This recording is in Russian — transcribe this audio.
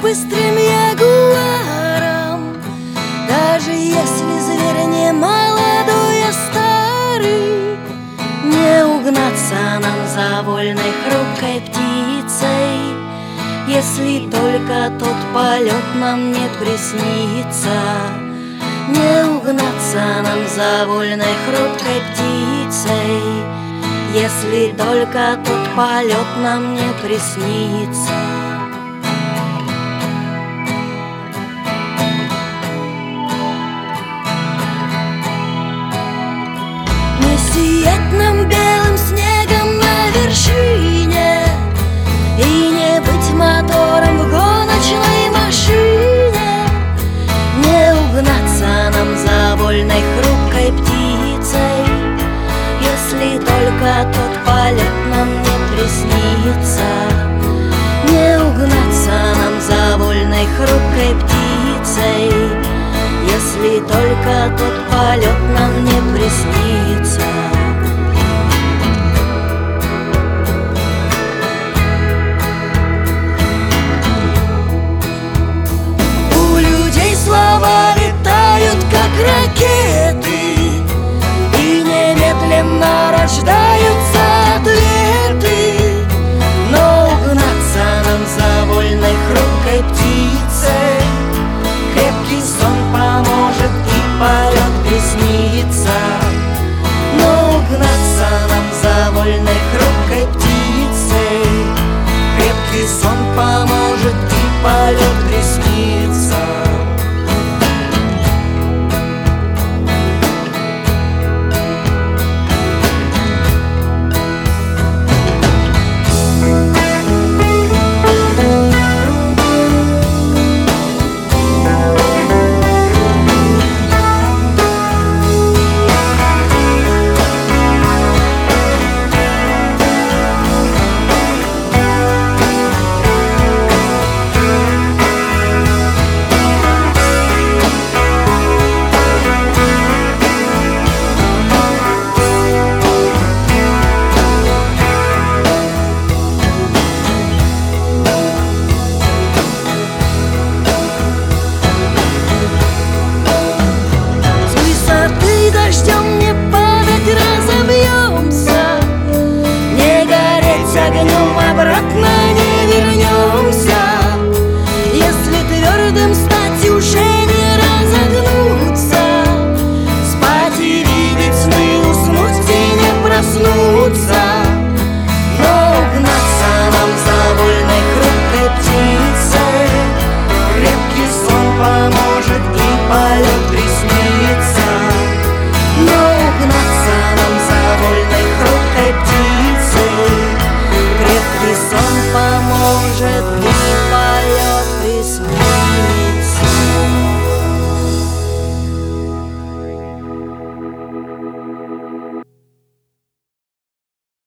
быстрым ягуаром. Даже если зверь не молодой, а старый, не угнаться нам за вольной хрупкой птицей, если только тот полет нам не приснится. Не угнаться нам за вольной хрупкой птицей, если только тот полет нам не приснится. Не сиять нам белым снегом на вершине и не быть мотором в гоночной машине. Не угнаться нам за вольной хрупкой птицей, если только тот полет нам не приснится. Не угнаться нам за вольной хрупкой птицей, если только тот полет нам не приснится. У людей слова летают, как ракеты, и немедленно рождаются ответы. Но угнаться нам за вольной хрупкой птицей, крепкий сон поможет и полет приснится. Но угнаться нам за вольной хрупкой птицей, крепкий сон поможет и полет приснится. Дождем не падать, разобьемся, не гореть огнем, обратно не вернемся. Если твердым стать, уже не разогнуться, спать и видеть сны, уснуть и не проснуться. Но угнаться нам за вольной хрупкой птицей, крепкий сон поможет и полет приснится. Но угнаться нам за вольной хрупкой птицей, крепкий сон поможет и полет приснится.